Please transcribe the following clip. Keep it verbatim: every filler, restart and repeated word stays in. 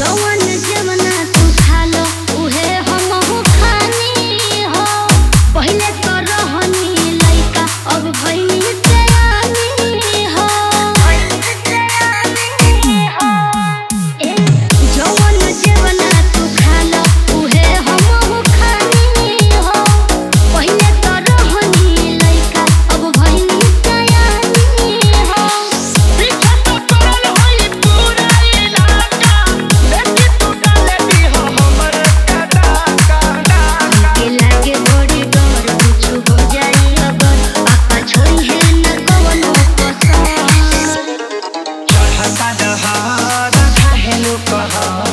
जवन जवना तू खालो उहे हमहु खानी हो। पहिले तो रहनी लइका अब भइनी सयानी हो। ए जवन जवना तू खालो उहे हमहु खानी हो। पहिले तो रहनी लइका अब भइनी सयानी हो। पीछा तो करल होई पूरा इलाका, बेटी तू डाले दी हो हमर कदा कदा। के लागे बड़ी डर कुछ हो जाई अगर पापा छोड़ी है न कवनो कसर। चढ़ता दहार काहे लो कहर